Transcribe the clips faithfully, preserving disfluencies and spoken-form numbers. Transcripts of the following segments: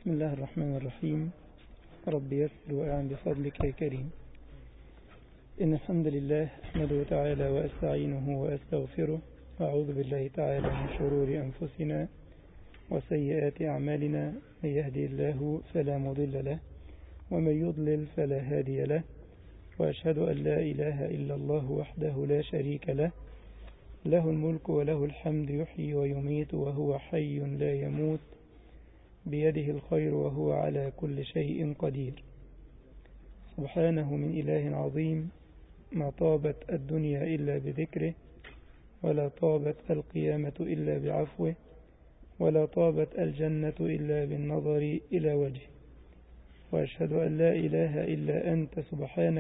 بسم الله الرحمن الرحيم. رب يسر وأعن بفضلك يا كريم. إن الحمد لله أحمده تعالى وأستعينه وأستغفره، وأعوذ بالله تعالى من شرور أنفسنا وسيئات أعمالنا، من يهدي الله فلا مضل له ومن يضلل فلا هادي له، وأشهد أن لا إله إلا الله وحده لا شريك له، له الملك وله الحمد، يحيي ويميت وهو حي لا يموت، بيده الخير وهو على كل شيء قدير. سبحانه من إله عظيم، ما طابت الدنيا إلا بذكره، ولا طابت القيامة إلا بعفوه، ولا طابت الجنة إلا بالنظر إلى وجهه. وأشهد أن لا إله إلا أنت سبحانك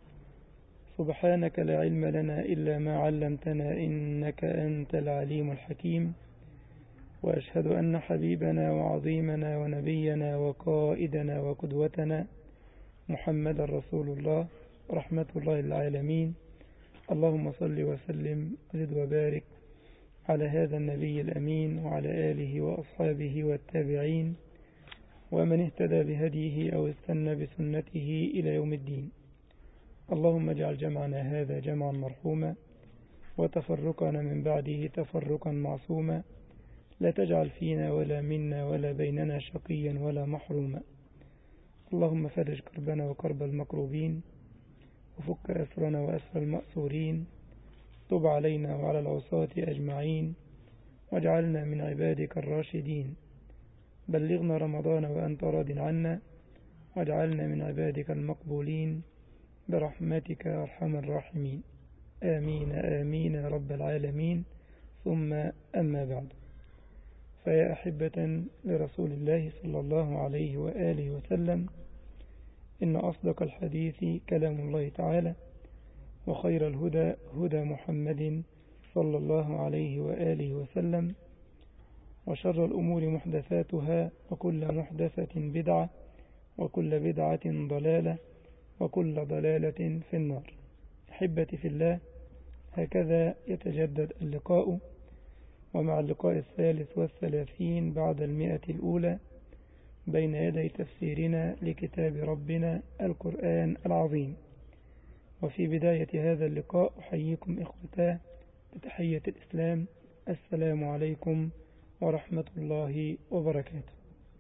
سبحانك لا علم لنا إلا ما علمتنا، إنك أنت العليم الحكيم. وأشهد أن حبيبنا وعظيمنا ونبينا وقائدنا وقدوتنا محمد رسول الله، رحمة الله للعالمين. اللهم صل وسلم وزد وبارك على هذا النبي الأمين وعلى آله وأصحابه والتابعين ومن اهتدى بهديه أو استنى بسنته إلى يوم الدين. اللهم اجعل جمعنا هذا جمعا مرحوما، وتفرقنا من بعده تفرقا معصوما، لا تجعل فينا ولا منا ولا بيننا شقيا ولا محروما. اللهم فرج كربنا وكرب المكروبين، وفك أسرنا وأسر المأسورين، تب علينا وعلى العصاة أجمعين، واجعلنا من عبادك الراشدين. بلغنا رمضان وأنت راض عنا، واجعلنا من عبادك المقبولين برحمتك يا أرحم الراحمين. آمين آمين يا رب العالمين. ثم أما بعد، فيا أحبة لرسول الله صلى الله عليه وآله وسلم، إن أصدق الحديث كلام الله تعالى، وخير الهدى هدى محمد صلى الله عليه وآله وسلم، وشر الأمور محدثاتها، وكل محدثة بدعة، وكل بدعة ضلالة، وكل ضلالة في النار. أحبتي في الله، هكذا يتجدد اللقاء، ومع اللقاء الثالث والثلاثين بعد المئة الأولى بين يدي تفسيرنا لكتاب ربنا القرآن العظيم. وفي بداية هذا اللقاء أحييكم إخوتاه بتحية الإسلام، السلام عليكم ورحمة الله وبركاته.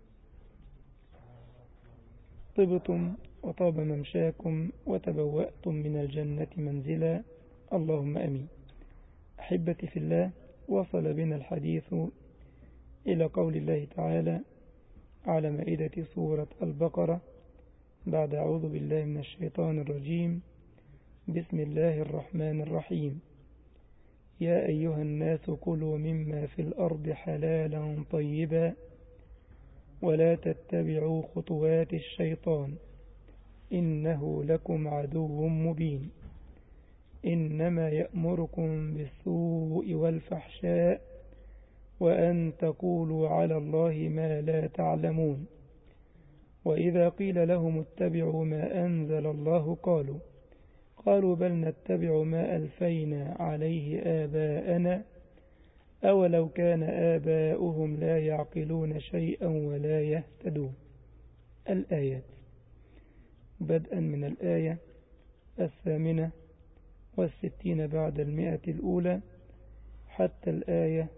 طبتم وطاب ممشاكم وتبوأتم من الجنة منزلا، اللهم أمين. أحبتي في الله، وصل بنا الحديث إلى قول الله تعالى على مائدة سورة البقرة بعد أعوذ بالله من الشيطان الرجيم. بسم الله الرحمن الرحيم. يا أيها الناس كلوا مما في الأرض حلالا طيبا، ولا تتبعوا خطوات الشيطان، إنه لكم عدو مبين. إنما يأمركم بالسوء والفحشاء، وأن تقولوا على الله ما لا تعلمون. وإذا قيل لهم اتبعوا ما أنزل الله قالوا قالوا بل نتبع ما ألفينا عليه آباءنا، أولو كان آباؤهم لا يعقلون شيئا ولا يهتدون. الآيات، بدءا من الآية الثامنة والستين بعد المئة الأولى حتى الآية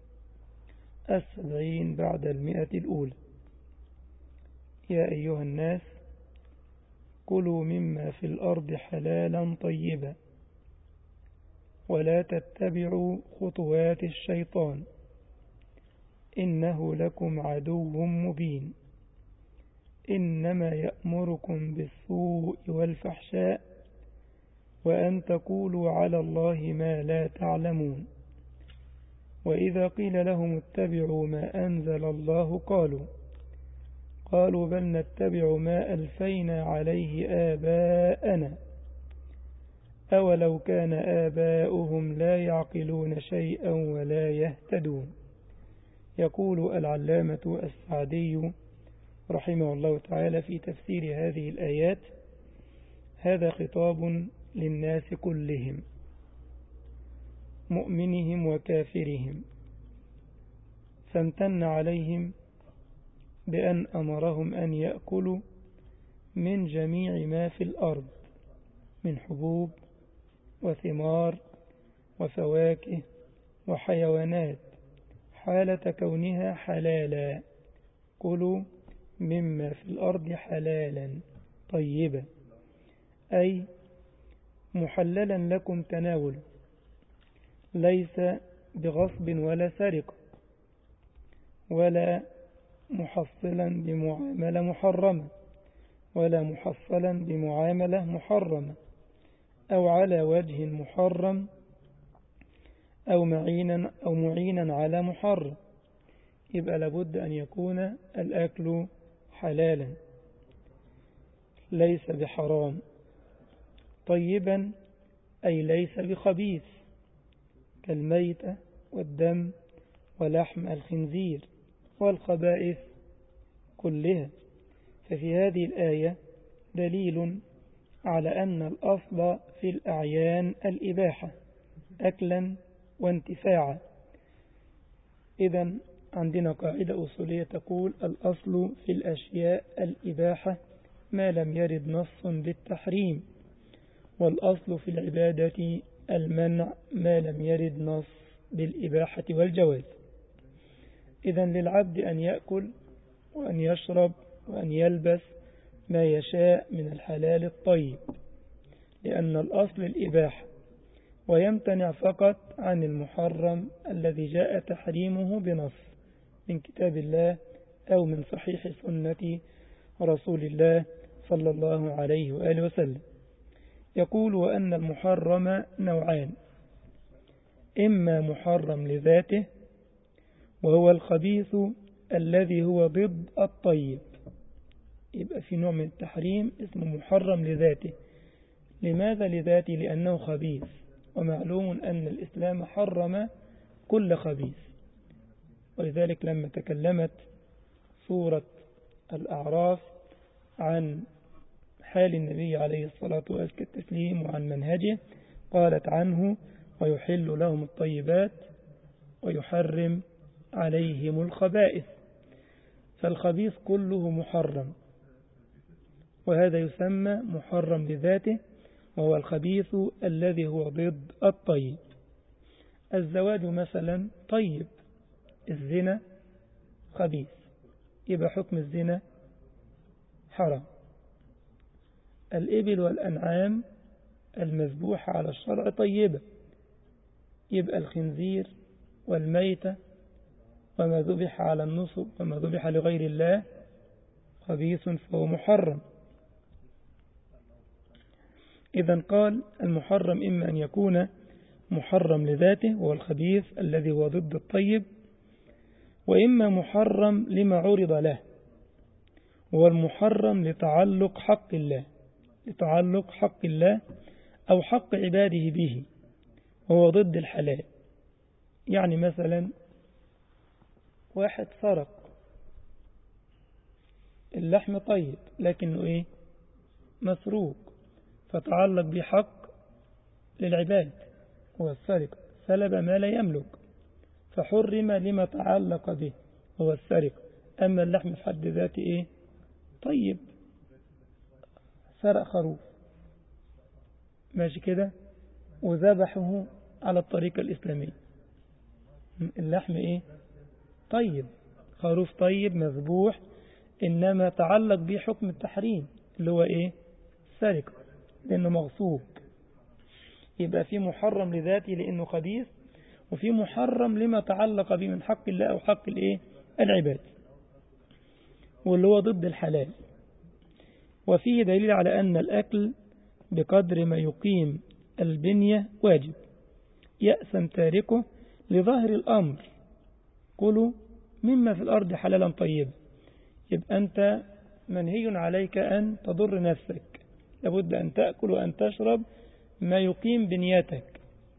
السبعين بعد المئة الأولى. يا أيها الناس كلوا مما في الأرض حلالا طيبا، ولا تتبعوا خطوات الشيطان، إنه لكم عدو مبين. إنما يأمركم بالسوء والفحشاء، وأن تقولوا على الله ما لا تعلمون. وإذا قيل لهم اتبعوا ما أنزل الله قالوا قالوا بل نتبع ما ألفينا عليه آباءنا، أولو كان آباؤهم لا يعقلون شيئا ولا يهتدون. يقول العلامة السعدي رحمه الله تعالى في تفسير هذه الآيات: هذا خطاب للناس كلهم، مؤمنهم وكافرهم، فامتن عليهم بأن أمرهم أن يأكلوا من جميع ما في الأرض من حبوب وثمار وفواكه وحيوانات حالة كونها حلالا. كلوا مما في الأرض حلالا طيبا، أي محللا لكم تناوله، ليس بغصب ولا سرقة ولا محصلا بمعاملة محرمة ولا محصلا بمعاملة محرمة أو على وجه محرم أو معينا أو معينا على محرم. يبقى لابد أن يكون الأكل حلالا ليس بحرام، طيبا أي ليس بخبيث كالميتة والدم ولحم الخنزير والخبائث كلها. ففي هذه الآية دليل على أن الأصل في الأعيان الإباحة أكلا وانتفاعا. إذن عندنا قاعدة أصولية تقول الأصل في الأشياء الإباحة ما لم يرد نص بالتحريم، والأصل في العبادة المنع ما لم يرد نص بالإباحة والجواز. إذن للعبد أن يأكل وأن يشرب وأن يلبس ما يشاء من الحلال الطيب، لأن الأصل الإباحة، ويمتنع فقط عن المحرم الذي جاء تحريمه بنص من كتاب الله أو من صحيح سنة رسول الله صلى الله عليه وآله وسلم. يقول وأن المحرم نوعان: إما محرم لذاته وهو الخبيث الذي هو ضد الطيب. يبقى في نوع من التحريم اسمه محرم لذاته. لماذا لذاته؟ لأنه خبيث، ومعلوم أن الإسلام حرم كل خبيث. ولذلك لما تكلمت سورة الأعراف عن حال النبي عليه الصلاة والتسليم وعن منهجه قالت عنه ويحل لهم الطيبات ويحرم عليهم الخبائث. فالخبيث كله محرم، وهذا يسمى محرم لذاته، وهو الخبيث الذي هو ضد الطيب. الزواج مثلا طيب، الزنا خبيث، يبقى حكم الزنا حرام. الإبل والأنعام المذبوحة على الشرع طيبة، يبقى الخنزير والميتة وما ذبح على النصب وما ذبح لغير الله خبيث فهو محرم. إذن قال المحرم إما أن يكون محرم لذاته وهو الخبيث الذي هو ضد الطيب، وإما محرم لما عرض له وهو المحرم لتعلق حق الله لتعلق حق الله أو حق عباده به، وهو ضد الحلال. يعني مثلا واحد سرق، اللحم طيب لكنه إيه؟ مسروق، فتعلق بحق للعباد هو السرقة، سلب ما لا يملك فحرم لما تعلق به هو السرقة. أما اللحم في حد ذاته إيه؟ طيب، سرق خروف ماشي كده وذبحه على الطريقة الإسلامية، اللحم إيه؟ طيب، خروف طيب مذبوح، إنما تعلق به حكم التحريم اللي هو إيه؟ السرقة لأنه مغصوب. يبقى في محرم لذاته لأنه خبيث، وفي محرم لما تعلق به من حق الله أو حق الإيه؟ العباد، واللي هو ضد الحلال. وفيه دليل على أن الأكل بقدر ما يقيم البنية واجب، يأثم تاركه لظاهر الأمر كلوا مما في الأرض حلالا طيبا. يبقى أنت منهي عليك أن تضر نفسك، لابد أن تأكل وأن تشرب ما يقيم بنيتك.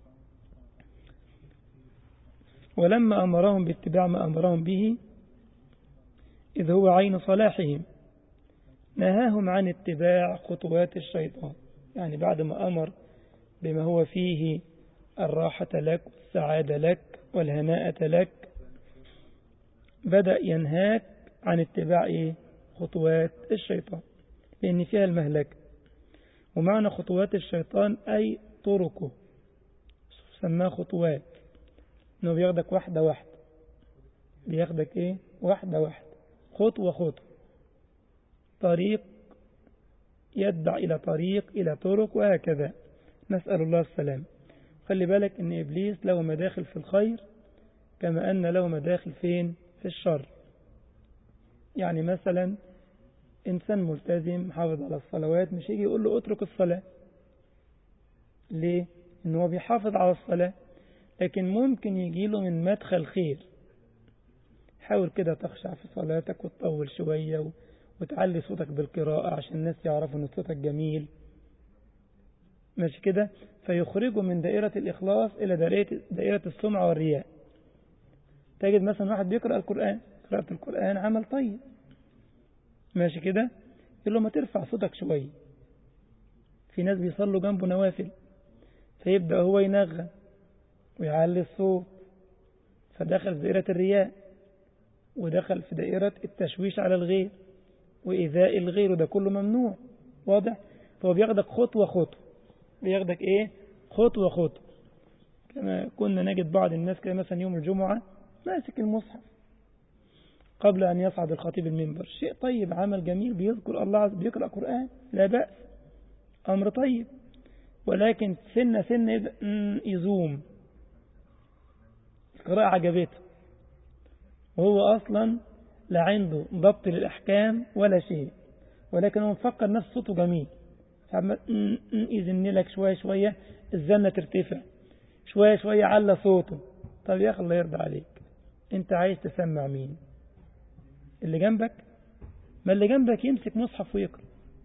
ولما أمرهم باتباع ما أمرهم به إذ هو عين صلاحهم نهاهم عن اتباع خطوات الشيطان. يعني بعد ما أمر بما هو فيه الراحة لك والسعادة لك والهناءة لك، بدأ ينهاك عن اتباع إيه؟ خطوات الشيطان، لأن فيها المهلكة. ومعنى خطوات الشيطان أي طرقه، سماه خطوات، إنه بياخدك واحدة واحدة، بياخدك إيه؟ واحدة واحدة، خطوة خطوة، طريق يدع إلى طريق إلى طرق وهكذا. نسأل الله السلام. خلي بالك إن إبليس له مداخل في الخير كما أن له مداخل فين؟ في الشر. يعني مثلا إنسان ملتزم حافظ على الصلوات مش يجي يقول له اترك الصلاة. ليه؟ إنه هو بيحافظ على الصلاة، لكن ممكن يجي له من مدخل خير. حاول كده تخشع في صلاتك وتطول شوية وتعلي صوتك بالقراءة عشان الناس يعرفوا إن صوتك جميل، ماشي كده، فيخرجوا من دائرة الإخلاص إلى دائرة, دائرة السمعة والرياء. تجد مثلا واحد بيقرأ القرآن، قراءة القرآن عمل طيب، ماشي كده، يقول له ما ترفع صوتك شوية. في ناس بيصلوا جنبه نوافل، فيبدأ هو ينغم ويعلي الصوت، فدخل في دائرة الرياء، ودخل في دائرة التشويش على الغير وإيذاء الغير، وده كله ممنوع. واضح؟ فهو بياخدك خطوة خطوة، بياخدك إيه؟ خطوة خطوة. كما كنا نجد بعض الناس كده مثلا يوم الجمعة ماسك المصحف قبل أن يصعد الخطيب المنبر، شيء طيب، عمل جميل، بيذكر الله عز وجل، بيقرأ قرآن، لا بأس، أمر طيب. ولكن سنة سنة يزوم، القراءة عجبته وهو أصلا لا عنده ضبط للأحكام ولا شيء، ولكن هو مفكر نفس صوته جميل، يزن لك شوية شوية الزنة ترتفع، شوية شوية على صوته. طب يا أخي الله يرضى عليك، أنت عايز تسمع مين؟ اللي جنبك؟ ما اللي جنبك يمسك مصحف ويقرأ،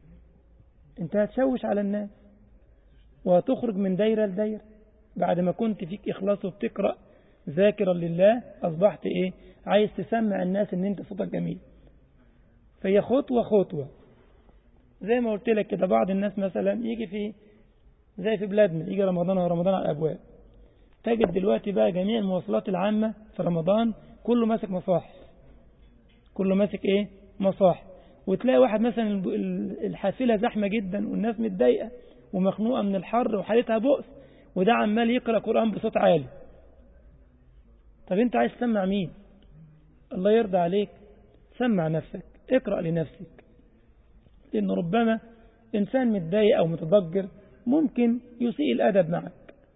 أنت هتشوش على الناس وهتخرج من دايرة لدايرة. بعد ما كنت فيك إخلاص وبتقرأ ذاكرا لله، أصبحت إيه؟ عايز تسمع الناس إن أنت صوتك جميل. فهي خطوة خطوة، زي ما قلت لك كده. بعض الناس مثلا يجي في زي في بلادنا، يجي رمضان ورمضان على الأبواب، تجد دلوقتي بقى جميع المواصلات العامة في رمضان كله ماسك مصاحف، كله ماسك إيه؟ مصاحف. وتلاقي واحد مثلا الحافلة زحمة جدا والناس متضايقة ومخنوقة من الحر وحالتها بؤس، وده عمال يقرأ قرآن بصوت عالي. طب انت عايز تسمع مين؟ الله يرضى عليك، سمع نفسك، اقرأ لنفسك، لأن ربما إنسان متضايق أو متضجر ممكن يسيء الأدب معك.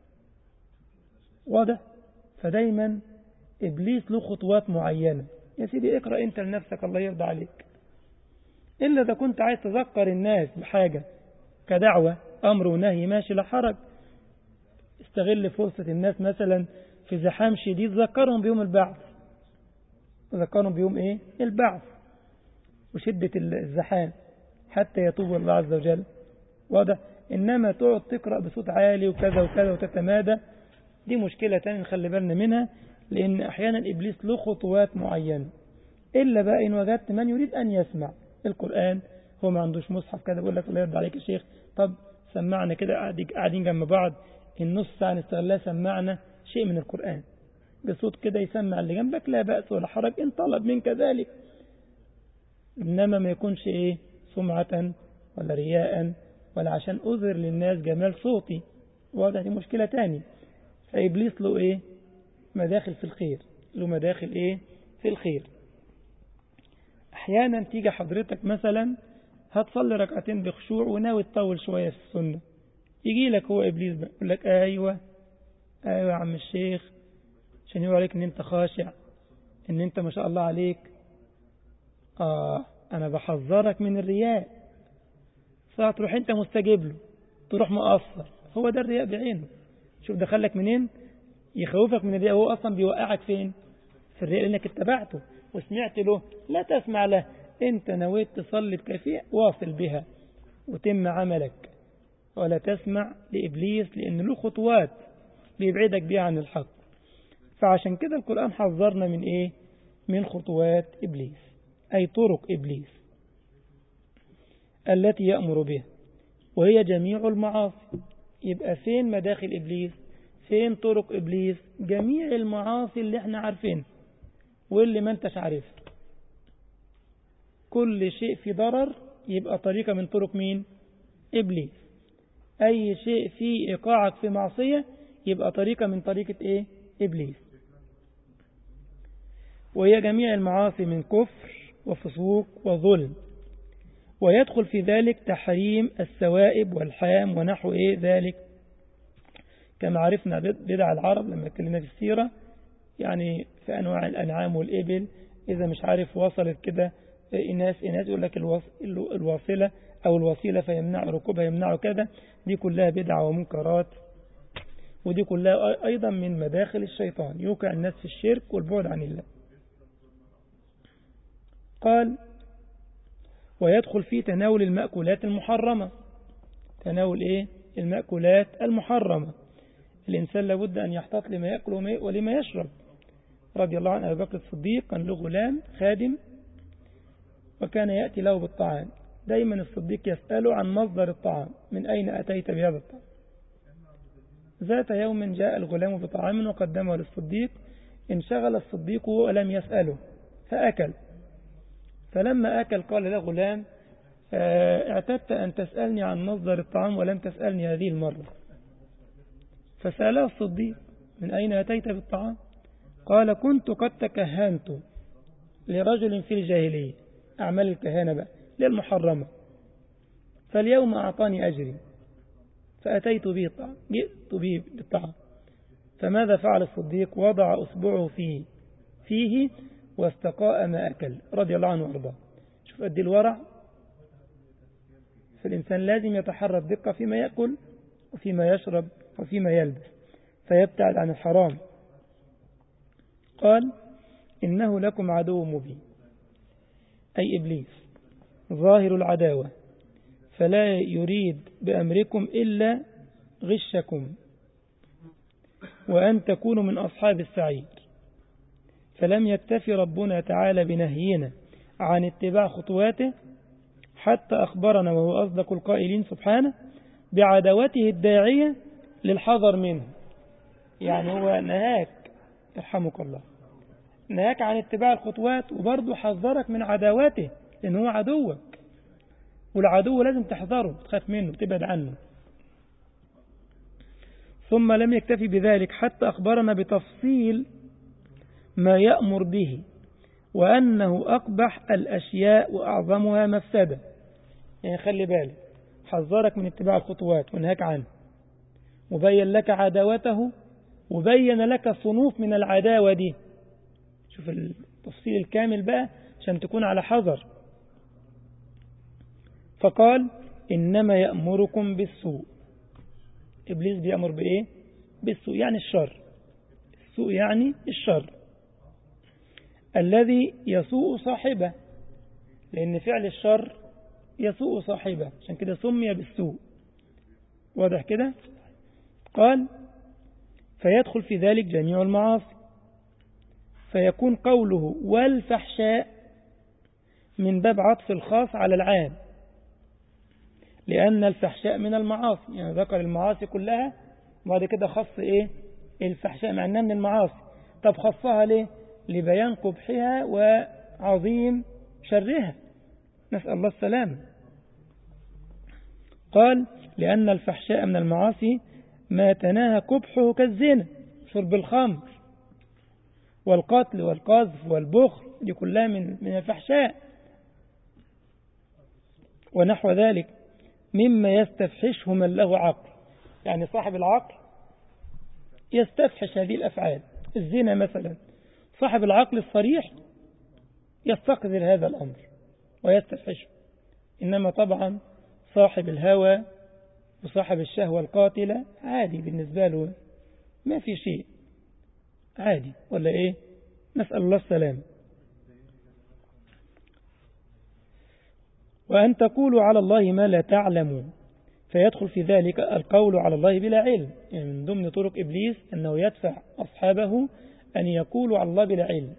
واضح؟ فدايما إبليس له خطوات معينة. يا سيدي اقرأ انت لنفسك، الله يرضى عليك. إلا إذا كنت عايز تذكر الناس بحاجة كدعوة أمر ونهي، ماشي، لا حرج. استغل فرصة الناس مثلا في زحام شديد، ذكرهم بيوم البعث، ذكرهم بيوم إيه؟ البعث وشدة الزحام حتى يتوب الله عز وجل. واضح؟ إنما تقعد تقرأ بصوت عالي وكذا وكذا وتتمادى، دي مشكلة تانية نخلي بالنا منها، لأن أحيانا إبليس له خطوات معينة. إلا بقى إن وجدت من يريد أن يسمع القرآن، هو ما عندوش مصحف كده، بيقول لك الله يرضى عليك يا شيخ، طب سمعنا كده، قاعدين جنب بعض النص ساعة نستغلها، سمعنا شيء من القرآن بصوت كده يسمع اللي جنبك، لا بأس ولا حرج إن طلب منك ذلك. إنما ما يكونش إيه؟ سمعة ولا رياء ولا عشان أظهر للناس جمال صوتي. واضح؟ دي مشكلة تاني. فإبليس له إيه؟ مداخل في الخير، له مداخل إيه؟ في الخير. أحيانا تيجي حضرتك مثلا هتصلي ركعتين بخشوع وناوي تطول شوية في السنة، يجي لك هو إبليس بقى يقول لك أيوة أيوة يا عم الشيخ، عشان يقول عليك إن أنت خاشع، إن أنت ما شاء الله عليك، آه أنا بحذرك من الرياء. فتروح أنت مستجيب له، تروح مقصر. هو ده الرياء بعينه. شوف دخلك منين؟ يخوفك من الرياء، هو أصلا بيوقعك فين؟ في الرياء، لأنك اتبعته وسمعت له. لا تسمع له، أنت نويت تصلي بكيفية، واصل بها وتم عملك، ولا تسمع لإبليس، لأن له خطوات بيبعدك بيها عن الحق. فعشان كده القرآن حذرنا من إيه؟ من خطوات إبليس، أي طرق إبليس التي يأمر بها، وهي جميع المعاصي. يبقى فين مداخل إبليس؟ فين طرق إبليس؟ جميع المعاصي اللي احنا عارفين واللي ما انتش عارف. كل شيء في ضرر يبقى طريقة من طرق مين؟ إبليس. أي شيء فيه إيقاعك في معصية يبقى طريقة من طريقة إيه؟ إبليس. وهي جميع المعاصي من كفر وفسوق وظلم، ويدخل في ذلك تحريم السوائب والحام ونحو إيه ذلك، كما عرفنا بدع العرب لما اتكلمنا في السيرة، يعني في أنواع الأنعام والإبل، إذا مش عارف وصلت كده إناس إناس يقول لك الواصلة أو الوسيلة فيمنع ركوبها يمنع كذا. دي كلها بدع ومنكرات، ودي كلها أيضا من مداخل الشيطان يوقع الناس في الشرك والبعد عن الله. قال ويدخل في تناول المأكولات المحرمة. تناول إيه؟ المأكولات المحرمة. الإنسان لابد أن يحتاط لما يأكل ولما يشرب. رضي الله عن أبي بكر الصديق كان له غلام خادم وكان يأتي له بالطعام، دايما الصديق يسأله عن مصدر الطعام، من أين أتيت بهذا الطعام؟ ذات يوم جاء الغلام بطعام وقدمه للصديق، انشغل الصديق ولم يسأله فأكل. فلما أكل قال له غلام اعتدت أن تسألني عن مصدر الطعام ولم تسألني هذه المرة. فسأله الصديق من أين أتيت بالطعام؟ قال كنت قد تكهنت لرجل في الجاهلية، أعمال الكهانة بقى للمحرمة، فاليوم أعطاني أجري فأتيت به الطعام، جئت به بالطعام. فماذا فعل الصديق؟ وضع أصبعه فيه فيه واستقاء ما أكل، رضي الله عنه وارضاه. شوف قد الورع. فالإنسان لازم يتحرى الدقة فيما يأكل وفيما يشرب وفيما يلبس، فيبتعد عن الحرام. قال إنه لكم عدو مبين، أي إبليس ظاهر العداوة، فلا يريد بأمركم إلا غشكم وأن تكونوا من أصحاب السعير. فلم يكتفي ربنا تعالى بنهينا عن اتباع خطواته حتى أخبرنا وهو أصدق القائلين سبحانه بعداوته الداعية للحذر منه. يعني هو نهاك يرحمك الله، نهاك عن اتباع الخطوات وبرضه حذرك من عداوته، لأنه هو عدوك، والعدو لازم تحذره، تخاف منه، تبعد عنه. ثم لم يكتفي بذلك حتى أخبرنا بتفصيل ما يأمر به، وأنه أقبح الأشياء وأعظمها مفسدة. يعني خلي بالك، حذرك من اتباع الخطوات ونهاك عنه، وبين لك عداوته، وبين لك صنوف من العداوة دي. شوف التفصيل الكامل بقى عشان تكون على حذر. فقال إنما يأمركم بالسوء. إبليس بيأمر بإيه؟ بالسوء، يعني الشر. السوء يعني الشر الذي يسوء صاحبه، لأن فعل الشر يسوء صاحبه، عشان كده سمي بالسوء. واضح كده؟ قال فيدخل في ذلك جميع المعاصي، فيكون قوله والفحشاء من باب عطف الخاص على العام، لأن الفحشاء من المعاصي، يعني ذكر المعاصي كلها وبعد كده خص إيه؟ الفحشاء مع أنها من المعاصي. طب خصها ليه؟ لبيان قبحها وعظيم شرها، نسأل الله السلام. قال لأن الفحشاء من المعاصي ما تناهى قبحه كالزنا، شرب الخمر والقتل والقذف والبخل، دي كلها من من الفحشاء ونحو ذلك مما يستفحشه من له عقل. يعني صاحب العقل يستفحش هذه الأفعال، الزنا مثلا، صاحب العقل الصريح يستقذر هذا الأمر ويستفحشه. إنما طبعا صاحب الهوى وصاحب الشهوة القاتلة عادي بالنسبة له، ما في شيء، عادي ولا إيه؟ نسأل الله السلام. وأن تقولوا على الله ما لا تعلمون، فيدخل في ذلك القول على الله بلا علم. يعني من ضمن طرق إبليس أنه يدفع أصحابه أن يقولوا على الله بلا علم،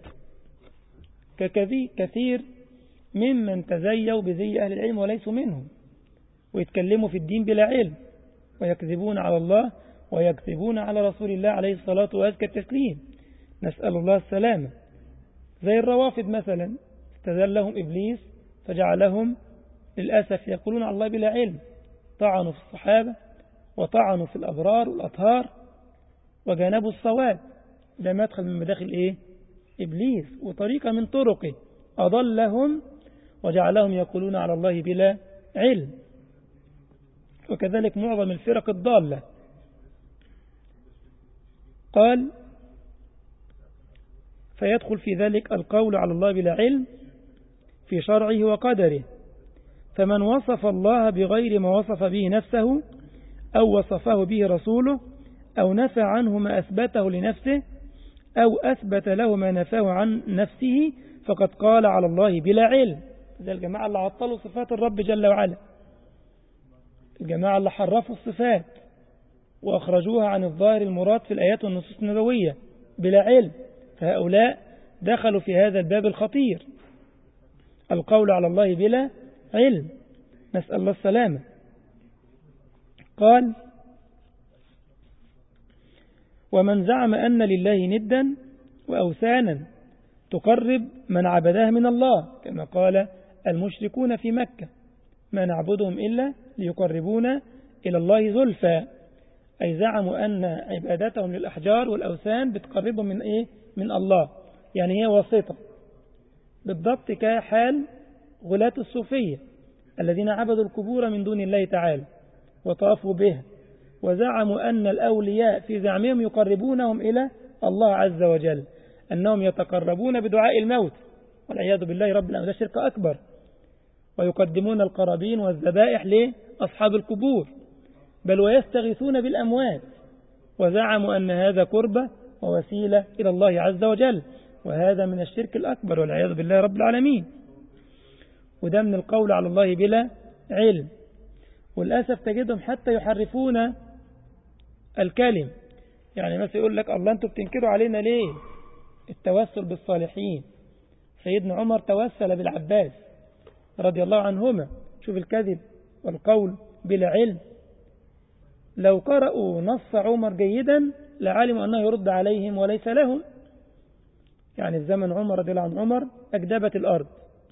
ككثير ممن تزيوا بزي أهل العلم وليسوا منهم، ويتكلموا في الدين بلا علم، ويكذبون على الله ويكذبون على رسول الله عليه الصلاة وأزكى التسليم، نسأل الله السلامة. زي الروافد مثلا، استدلهم إبليس فجعلهم للأسف يقولون على الله بلا علم، طعنوا في الصحابة وطعنوا في الأبرار والأطهار وجانبوا الصواب. ده مدخل من مداخل إيه؟ إبليس، وطريقة من طرقه أضلهم وجعلهم يقولون على الله بلا علم. وكذلك معظم الفرق الضالة. قال فيدخل في ذلك القول على الله بلا علم في شرعه وقدره. فمن وصف الله بغير ما وصف به نفسه أو وصفه به رسوله أو نفى عنه ما أثبته لنفسه أو أثبت له ما نفاه عن نفسه فقد قال على الله بلا علم. زي الجماعة اللي عطلوا صفات الرب جل وعلا، الجماعة اللي حرفوا الصفات وأخرجوها عن الظاهر المراد في الآيات والنصوص النبوية بلا علم، فهؤلاء دخلوا في هذا الباب الخطير، القول على الله بلا علم، نسأل الله السلامة. قال ومن زعم أن لله ندا وأوثانا تقرب من عبدها من الله، كما قال المشركون في مكة ما نعبدهم إلا ليقربونا إلى الله زلفى، أي زعموا أن عبادتهم للأحجار والأوثان بتقربهم من إيه؟ من الله، يعني هي واسطة، بالضبط كحال غلاة الصوفية الذين عبدوا القبور من دون الله تعالى وطافوا بها، وزعموا أن الأولياء في زعمهم يقربونهم إلى الله عز وجل، أنهم يتقربون بدعاء الموت والعياذ بالله رب العالمين، ده شرك أكبر، ويقدمون القرابين والذبائح لأصحاب القبور، بل ويستغيثون بالأموات، وزعموا أن هذا قربة ووسيلة إلى الله عز وجل، وهذا من الشرك الأكبر والعياذ بالله رب العالمين، وده من القول على الله بلا علم. والأسف تجدهم حتى يحرفون الكلم، يعني مثلا يقول لك الله أنتم بتنكروا علينا ليه التوسل بالصالحين؟ سيدنا عمر توسل بالعباس رضي الله عنهما، شوف الكذب والقول بلا علم. لو قرأوا نص عمر جيدا لعلموا أنه يرد عليهم وليس لهم. يعني في زمن عمر رضي الله عن عمر أكدبت الأرض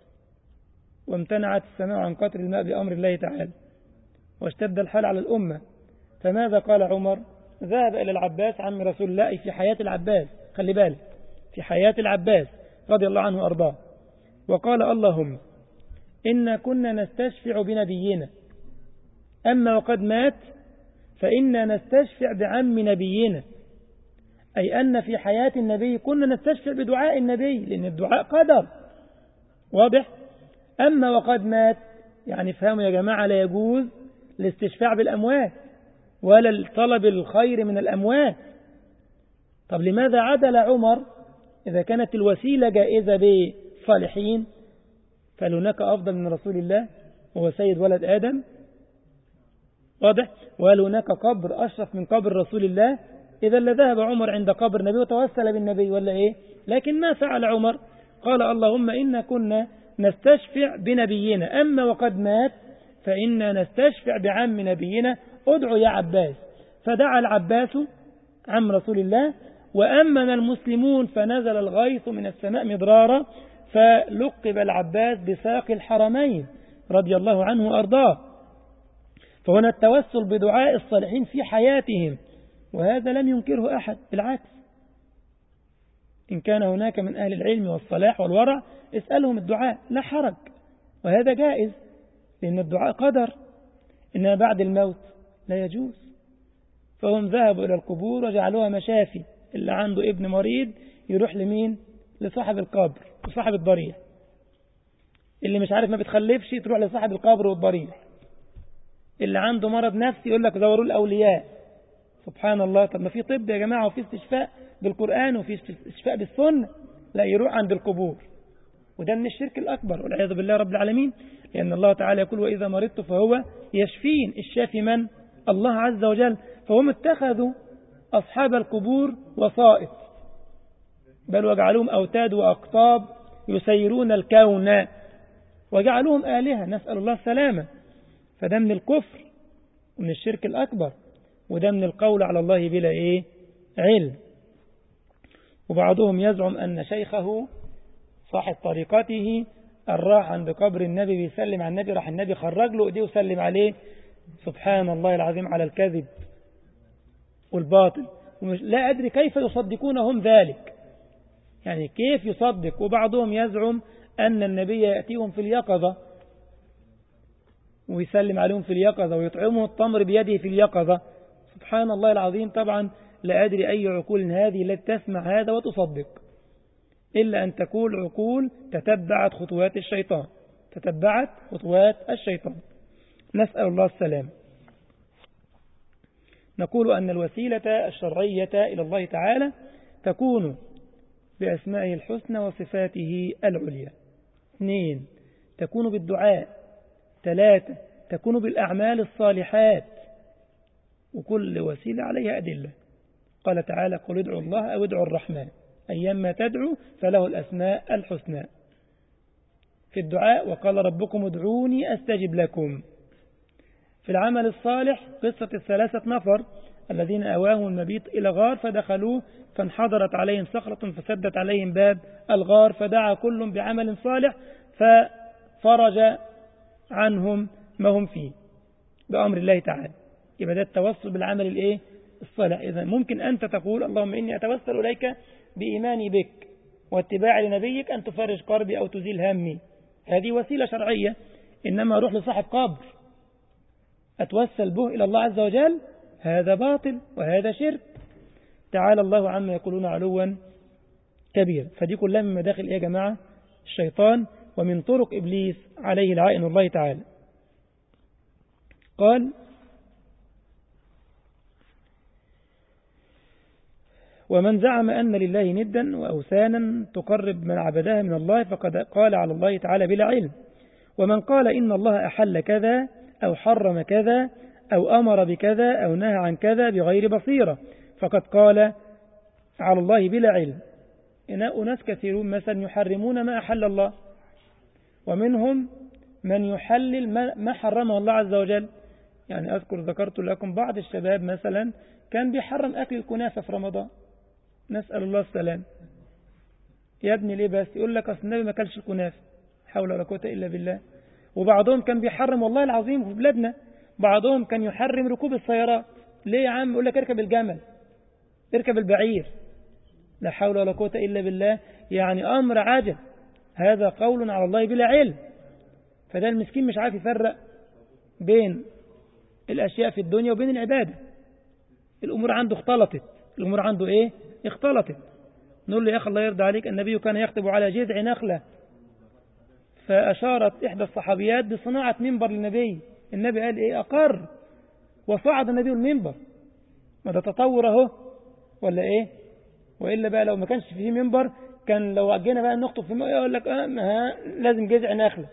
وامتنعت السماء عن قطر الماء بأمر الله تعالى، واشتد الحال على الأمة، فماذا قال عمر؟ ذهب إلى العباس عم رسول الله في حياة العباس، خلي بالك في حياة العباس رضي الله عنه وأرضاه، وقال اللهم إنا كنا نستشفع بنبينا، أما وقد مات فإنا نستشفع بعم نبينا، أي أن في حياة النبي كنا نستشفع بدعاء النبي، لأن الدعاء قدر واضح. أما وقد مات يعني فهموا يا جماعة لا يجوز الاستشفاع بالأموات ولا طلب الخير من الأموات. طب لماذا عدل عمر إذا كانت الوسيلة جائزة بالصالحين؟ فهناك أفضل من رسول الله وهو سيد ولد آدم واضح، وهل هناك قبر أشرف من قبر رسول الله؟ إذا لذهب عمر عند قبر النبي وتوسل بالنبي ولا إيه؟ لكن ما فعل عمر؟ قال اللهم إنا كنا نستشفع بنبينا، أما وقد مات فإنا نستشفع بعم نبينا، ادعو يا عباس. فدعا العباس عم رسول الله وأمن المسلمون، فنزل الغيث من السماء مضرارا، فلقب العباس بساق الحرمين رضي الله عنه وأرضاه. فهنا التوسل بدعاء الصالحين في حياتهم، وهذا لم ينكره أحد، بالعكس إن كان هناك من أهل العلم والصلاح والورع اسألهم الدعاء لا حرج، وهذا جائز لأن الدعاء قدر، إنما بعد الموت لا يجوز. فهم ذهبوا إلى القبور وجعلوها مشافي، اللي عنده ابن مريض يروح لمين؟ لصاحب القبر وصاحب الضريح، اللي مش عارف ما بتخلفش تروح لصاحب القبر والضريح، اللي عنده مرض نفسي يقول لك زوروا الأولياء. سبحان الله، طب ما في طب يا جماعة، وفي استشفاء بالقرآن وفي استشفاء بالسنة، لا يروح عند القبور، وده من الشرك الأكبر والعياذ بالله رب العالمين، لأن الله تعالى يقول وإذا مرضت فهو يشفين، الشافي من؟ الله عز وجل. فهم اتخذوا أصحاب القبور وسائط، بل وجعلوهم أوتاد وأقطاب يسيرون الكون وجعلوهم آلهة، نسأل الله السلامة. فده من الكفر ومن الشرك الأكبر، وده من القول على الله بلا إيه؟ علم. وبعضهم يزعم أن شيخه صاحب طريقته راح عند قبر النبي بيسلم على النبي، راح النبي خرج له ايديه وسلم عليه. سبحان الله العظيم على الكذب والباطل. لا أدري كيف يصدقونهم ذلك، يعني كيف يصدق؟ وبعضهم يزعم أن النبي يأتيهم في اليقظة ويسلم عليهم في اليقظة ويطعمهم التمر بيده في اليقظة. سبحان الله العظيم. طبعا لا أدري أي عقول هذه التي تسمع هذا وتصدق، إلا أن تكون عقول تتبعت خطوات الشيطان، تتبعت خطوات الشيطان، نسأل الله السلام. نقول أن الوسيلة الشرعية إلى الله تعالى تكون بأسمائه الحسنى وصفاته العليا. اثنين، تكون بالدعاء. ثلاثة، تكون بالأعمال الصالحات، وكل وسيلة عليها أدلة. قال تعالى: قل ادعوا الله أو ادعوا الرحمن أيما تدعوا فله الأسماء الحسنى. في الدعاء: وقال ربكم ادعوني أستجب لكم. في العمل الصالح: قصة الثلاثة نفر الذين أواهم المبيت إلى غار فدخلوه فانحدرت عليهم صخرة فسدت عليهم باب الغار، فدعا كل بعمل صالح ففرج عنهم ما هم فيه بأمر الله تعالى. يبقى ده التوسل بالعمل الايه الصالح. إذا ممكن أنت تقول: اللهم إني أتوسل إليك بإيماني بك واتباعي لنبيك أن تفرج كربي أو تزيل همي. هذه وسيلة شرعية. إنما أروح لصاحب قبر أتوسل به إلى الله عز وجل، هذا باطل وهذا شرك. تعالى الله عما يقولون علوا كبير. فدي كلها من مداخل يا جماعة الشيطان ومن طرق إبليس عليه لعائن الله تعالى. قال: ومن زعم أن لله ندا وأوثانا تقرب من عبدها من الله فقد قال على الله تعالى بلا علم. ومن قال إن الله أحل كذا أو حرم كذا أو أمر بكذا أو نهى عن كذا بغير بصيرة فقد قال على الله بلا علم. أناس كثيرون مثلا يحرمون ما أحل الله، ومنهم من يحلل ما حرمه الله عز وجل. يعني أذكر ذكرت لكم بعض الشباب مثلا كان بيحرم أكل الكنافة في رمضان، نسأل الله السلام. يا ابني ليه بس؟ يقول لك أصل النبي ما كلش الكنافة، حول ولا قوة إلا بالله. وبعضهم كان بيحرم والله العظيم في بلادنا، بعضهم كان يحرم ركوب السيارات. ليه يا عم؟ يقول لك اركب الجمل، اركب البعير، لا حول ولا قوة إلا بالله. يعني أمر عجب. هذا قول على الله بلا علم. فده المسكين مش عارف يفرق بين الأشياء في الدنيا وبين العبادة. الأمور عنده اختلطت، الأمور عنده إيه؟ اختلطت. نقول له: يا أخي الله يرضى عليك، النبي كان يخطب على جذع نخلة، فأشارت إحدى الصحابيات بصناعة منبر للنبي. النبي قال إيه؟ أقر، وصعد النبي المنبر. ما ده تطور أهو ولا إيه؟ وإلا بقى لو ما كانش فيه منبر كان لو أجينا بقى نخطب في يقول لك آه ما لازم جذع نخلة.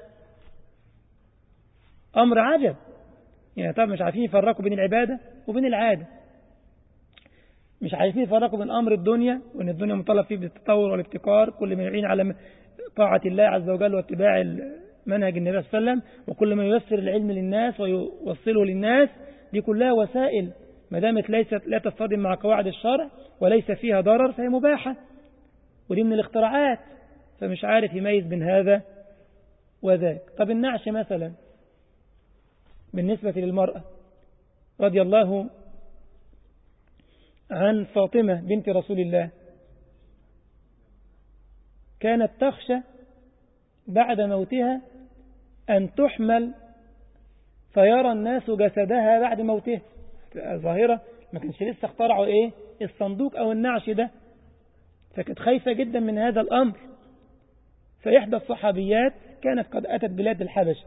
أمر عجب. يعني طب مش عارفين يفرقوا بين العبادة وبين العادة، مش عارفين يفرقوا بين أمر الدنيا وأن الدنيا مطالب فيه بالتطور والابتكار، كل ما يعين على طاعة الله عز وجل واتباع منهج النبي صلى الله عليه وسلم، وكل ما ييسر العلم للناس ويوصله للناس. دي كلها وسائل ما دامت ليست لا تصطدم مع قواعد الشرع وليس فيها ضرر فهي مباحة، ودي من الاختراعات. فمش عارف يميز بين هذا وذاك. طب النعش مثلا بالنسبة للمرأة، رضي الله عن فاطمة بنت رسول الله، كانت تخشى بعد موتها أن تحمل فيرى الناس جسدها بعد موتها. ظاهرة ما كانش لسه اخترعوا إيه الصندوق أو النعش ده، فكانت خايفة جدا من هذا الأمر. فإحدى الصحابيات كانت قد أتت بلاد الحبشة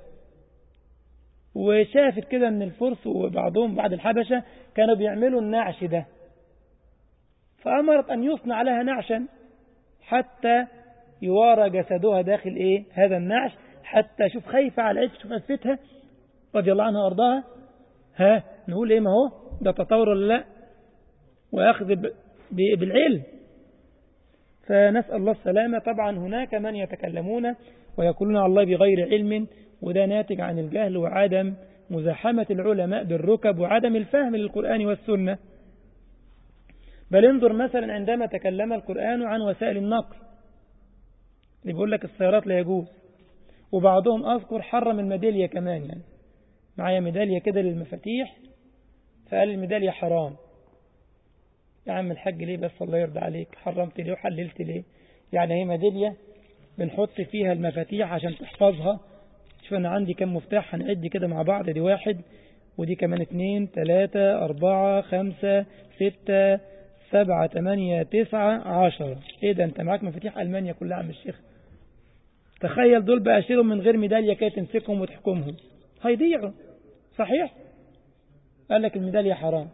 وشافت كده من الفرس وبعضهم بعد الحبشة كانوا بيعملوا النعش ده، فأمرت أن يصنع لها نعشا حتى يوارى جسدها داخل إيه هذا النعش. حتى شوف خايفة على العيش، شوف عفتها رضي الله عنها وأرضاها. ها نقول إيه؟ ما هو ده تطور ولا لا؟ وأخذ بالعلم. فنسأل الله السلامة. طبعا هناك من يتكلمون ويقولون على الله بغير علم، وده ناتج عن الجهل وعدم مزاحمة العلماء بالركب وعدم الفهم للقرآن والسنة. بل انظر مثلا عندما تكلم القرآن عن وسائل النقل، اللي بيقول لك السيارات لا يجوز، وبعضهم أذكر حرم الميدالية كمان، يعني معايا ميدالية كده للمفاتيح فقال الميدالية حرام. يا عم الحاج ليه بس الله يرضى عليك، حرمت ليه وحللت ليه؟ يعني هي ميدالية بنحط فيها المفاتيح عشان تحفظها. شوف أنا عندي كم مفتاح، هنعد كده مع بعض، دي واحد ودي كمان اتنين تلاتة أربعة خمسة ستة سبعة تمانية تسعة عشرة. ايه ده انت معاك مفاتيح ألمانيا كلها عم الشيخ. تخيل دول بقى اشيلهم من غير ميدالية كده تمسكهم وتحكمهم، هيضيعوا. صحيح؟ قال لك الميدالية حرام.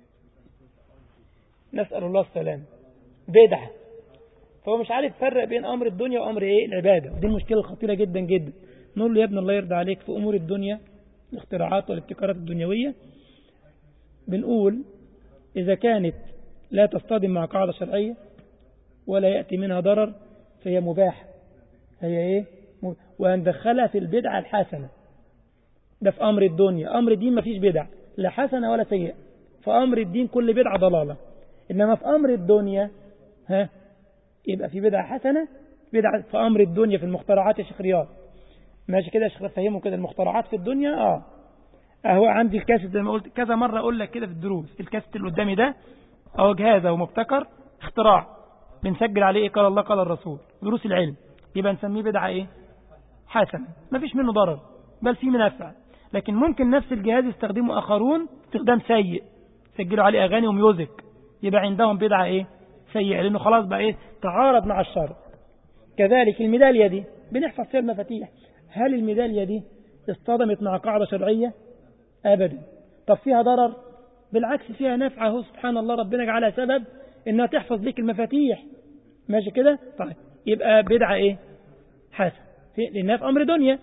نسأل الله السلام. بدعة. فهو مش عارف يفرق بين أمر الدنيا وأمر إيه العبادة. دي المشكلة الخطيرة جدا جدا. نقول له يا ابن الله يرضى عليك، في أمور الدنيا الاختراعات والابتكارات الدنيوية بنقول إذا كانت لا تصطدم مع قاعدة شرعية ولا يأتي منها ضرر فهي مباحة. هي إيه؟ وهندخلها في البدعة الحسنة. ده في أمر الدنيا. أمر الدين ما فيش بدع لا حسنة ولا سيئة. فأمر الدين كل بدعة ضلالة. إنما في أمر الدنيا ها يبقى في بدعة حسنة. بدعة في أمر الدنيا في المخترعات يا شيخ رياض. ماشي كده يا شيخ، فهموا كده المخترعات في الدنيا. آه أهو عندي الكاسيت زي ما قلت كذا مرة أقول لك كده في الدروس. الكاسيت اللي قدامي ده أهو جهاز ومبتكر اختراع بنسجل عليه إيه؟ قال الله قال الرسول، دروس العلم. يبقى نسميه بدعة إيه؟ حسنة. ما فيش منه ضرر بل فيه منافع. لكن ممكن نفس الجهاز يستخدمه آخرون استخدام سيء، سجلوا عليه أغاني وميوزك، يبقى عندهم بدعة إيه؟ سيئة، لأنه خلاص بقى إيه؟ تعارض مع الشرع. كذلك الميدالية دي بنحفظ فيها المفاتيح. هل الميدالية دي اصطدمت مع قاعدة شرعية؟ أبدا. طب فيها ضرر؟ بالعكس فيها نفع. اهو سبحان الله ربنا جعلها سبب إنها تحفظ لك المفاتيح. ماشي كده؟ طيب يبقى بدعة إيه؟ حسن، لأنها في أمر دنيا.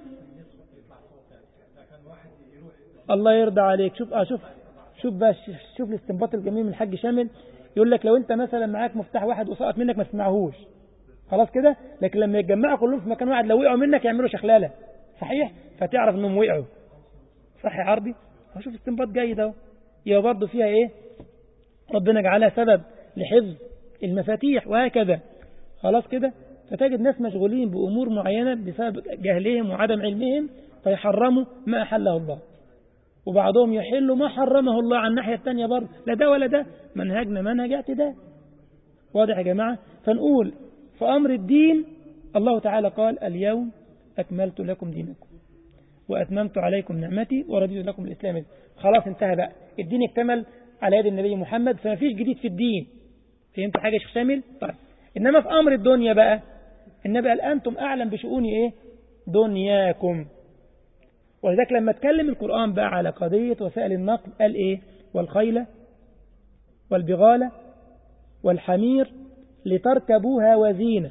الله يرضى عليك. شوف آه شوف شوف بقى شوف الاستنباط الجميل من الحاج شامل. يقول لك لو أنت مثلا معاك مفتاح واحد وسقط منك ما تسمعهوش، خلاص كده. لكن لما يتجمعوا كلهم في مكان واحد لو وقعوا منك يعملوا شخلالة. صحيح؟ فتعرف انهم وقعوا. صح يا عربي؟ شوف استنباط جيد اهو. يبقى برضه فيها ايه؟ ربنا جعلها سبب لحفظ المفاتيح وهكذا. خلاص كده. فتجد ناس مشغولين بأمور معينة بسبب جهلهم وعدم علمهم فيحرموا ما أحله الله، وبعضهم يحلوا ما حرمه الله. عن الناحية الثانية برضه لا ده ولا ده، منهجنا منهج اعتدال. واضح يا جماعة؟ فنقول في أمر الدين الله تعالى قال اليوم أكملت لكم دينكم وأتممت عليكم نعمتي ورضيت لكم الإسلام. خلاص انتهى بقى الدين، اكتمل على يد النبي محمد، فما فيش جديد في الدين. فهمت حاجة يا شيخ شامل؟ طيب إنما في أمر الدنيا بقى النبي قال أنتم أعلم بشؤون إيه؟ دنياكم. ولذلك لما اتكلم القرآن بقى على قضية وسائل النقل قال إيه؟ والخيل والبغال والحمير لتركبوها وزينة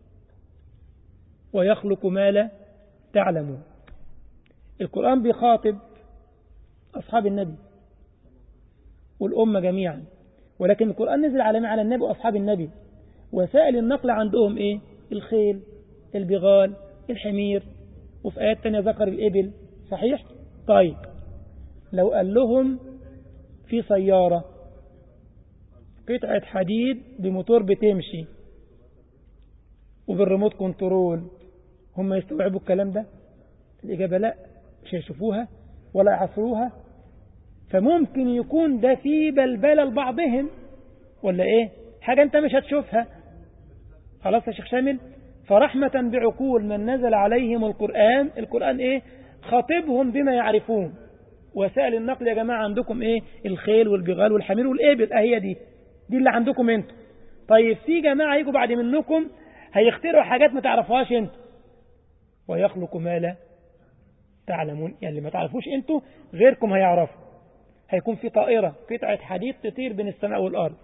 ويخلق ما لا تعلمون. القرآن بيخاطب أصحاب النبي والأمة جميعا، ولكن القرآن نزل على على النبي وأصحاب النبي. وسائل النقل عندهم إيه؟ الخيل، البغال، الحمير، وفي آيات تانية ذكر الإبل. صحيح؟ طيب لو قال لهم في سيارة قطعة حديد بموتور بتمشي وبالريموت كنترول، هم يستوعبوا الكلام ده؟ الإجابة لا، مش هيشوفوها ولا يعصروها. فممكن يكون ده في بلبلة لبعضهم ولا إيه؟ حاجة أنت مش هتشوفها. خلاص يا شيخ شامل؟ فرحمة بعقول من نزل عليهم القرآن. القرآن إيه؟ خاطبهم بما يعرفون. وسائل النقل يا جماعة عندكم إيه؟ الخيل والبغال والحمير والإبل. أهي دي دي اللي عندكم أنتم. طيب في جماعة يجوا بعد منكم هيخترعوا حاجات ما تعرفوهاش أنتم، ويخلق ما لا تعلمون. يعني اللي ما تعرفوش أنتم غيركم هيعرفوا. هيكون في طائرة قطعة حديد تطير بين السماء والأرض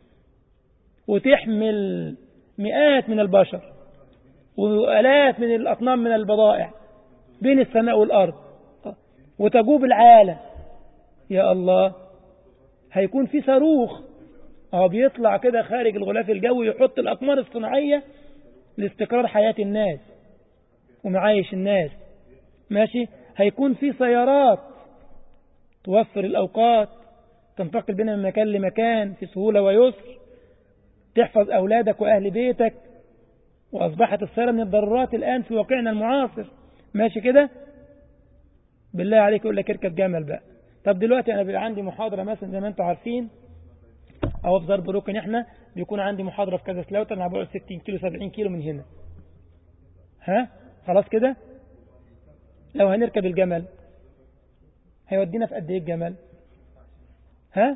وتحمل مئات من البشر وآلاف من الأطنان من البضائع بين السماء والأرض وتجوب العالم. يا الله. هيكون في صاروخ أهو بيطلع كده خارج الغلاف الجوي يحط الأقمار الصناعية لاستقرار حياة الناس ومعايش الناس. ماشي. هيكون في سيارات توفر الأوقات تنتقل بين من مكان لمكان في سهولة ويسر، تحفظ أولادك وأهل بيتك. وأصبحت السيارة من الضرورات الآن في واقعنا المعاصر. ماشي كده؟ بالله عليك يقول لك اركب جمل بقى. طب دلوقتي أنا بيبقى عندي محاضرة مثلا زي ما أنتم عارفين، أو في ضرب ركن إحنا بيكون عندي محاضرة في كذا سلاوتر، أنا بقعد ستين كيلو سبعين كيلو من هنا. ها خلاص كده؟ لو هنركب الجمل هيودينا في قد إيه الجمل؟ ها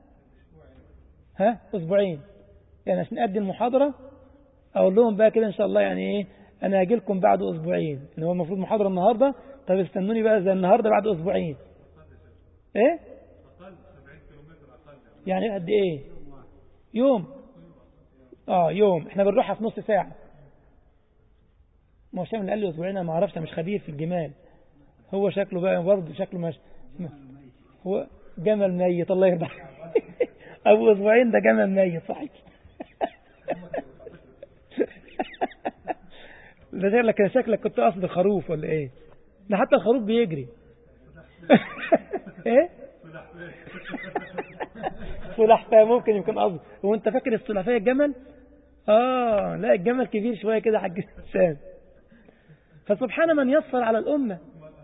ها أسبوعين. يعني عشان أدي المحاضرة أقول لهم بقى كده إن شاء الله يعني إيه، أنا هاجي لكم بعد أسبوعين، إن هو المفروض محاضرة النهاردة، طب استنوني بقى زي النهاردة بعد أسبوعين. إيه؟ يعني قد إيه؟ يوم. آه يوم. إحنا بنروحها في نص ساعة. ما هو شامل قال لي أسبوعين، أنا ما أعرفش، مش خبير في الجمال. هو شكله بقى برضه شكله مش هو جمل ميت. الله يرضى أبو أسبوعين ده جمل ميت صحيح. ده شكلك شكلك كنت قصد خروف ولا ايه؟ ده حتى الخروف بيجري. ايه؟ سلحفاة ممكن يكون قصد. هو انت فاكر السلحفاة الجمل؟ اه لا، الجمل كبير شوية كده حق الإنسان. فسبحان من يسر على الأمة،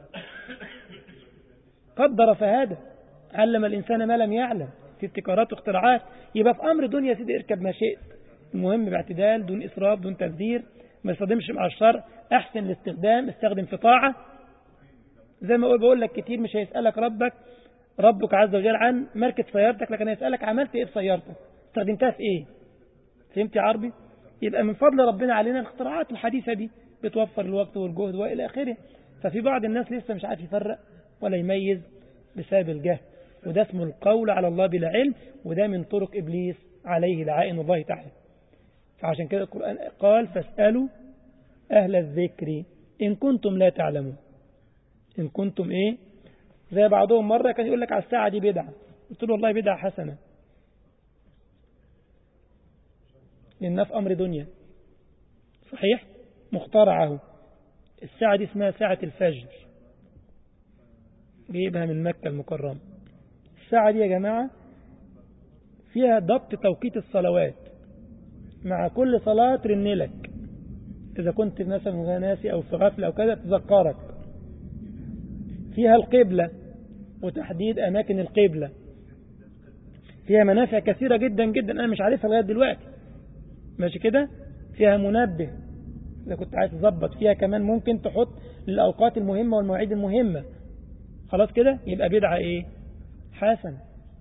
قدر فهذا، علم الإنسان ما لم يعلم، في ابتكارات واختراعات. يبقى في أمر دنيا سيدي اركب ما شئت، المهم باعتدال، دون إسراف، دون تبذير، ما يصطدمش مع الشرع، أحسن الاستخدام، استخدم في طاعة. زي ما بقول لك كتير، مش هيسألك ربك ربك عز وجل عن ماركة سيارتك، لكن هيسألك عملت ايه في سيارتك، استخدمتها في ايه. فهمت يا عربي؟ يبقى من فضل ربنا علينا الاختراعات الحديثة دي بتوفر الوقت والجهد وإلى آخره. ففي بعض الناس لسه مش عارف يفرق ولا يميز بسبب الجهل، وده اسمه القول على الله بلا علم، وده من طرق إبليس عليه لعائن الله تعالى. فعشان كده القرآن قال فاسألوا أهل الذكر إن كنتم لا تعلمون. إن كنتم إيه؟ زي بعضهم مرة كان يقول لك على الساعة دي بدعة، قلت له والله بدعة حسنة، لأنها في أمر دنيا صحيح مخترعه. الساعة دي اسمها ساعة الفجر، جيبها من مكة المكرمة. الساعة دي يا جماعة فيها ضبط توقيت الصلوات، مع كل صلاة ترنلك، إذا كنت مثلا ناسي أو في غفلة أو كذا تذكرك. فيها القبلة وتحديد أماكن القبلة، فيها منافع كثيرة جدا جدا أنا مش عارفها لغاية دلوقتي. ماشي كده؟ فيها منبه إذا كنت عايز تظبط، فيها كمان ممكن تحط للأوقات المهمة والمواعيد المهمة. خلاص كده؟ يبقى بدعة إيه؟ حسن.